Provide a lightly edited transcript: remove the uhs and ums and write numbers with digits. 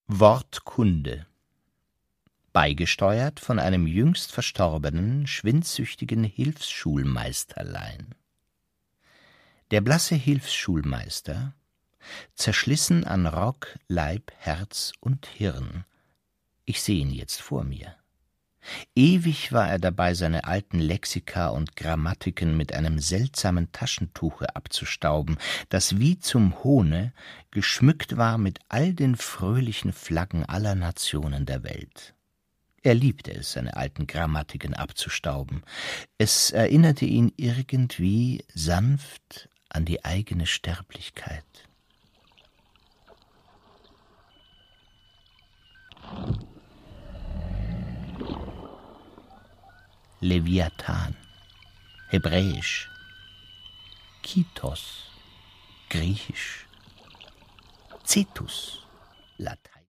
Wortkunde, beigesteuert von einem jüngst verstorbenen, schwindsüchtigen Hilfsschulmeisterlein. Der blasse Hilfsschulmeister, zerschlissen an Rock, Leib, Herz und Hirn, ich seh ihn jetzt vor mir. Ewig war er dabei, seine alten Lexika und Grammatiken mit einem seltsamen Taschentuche abzustauben, das wie zum Hohne geschmückt war mit all den fröhlichen Flaggen aller Nationen der Welt. Er liebte es, seine alten Grammatiken abzustauben. Es erinnerte ihn irgendwie sanft an die eigene Sterblichkeit. Leviathan, Hebräisch, Kitos, Griechisch, Cetus, Latein.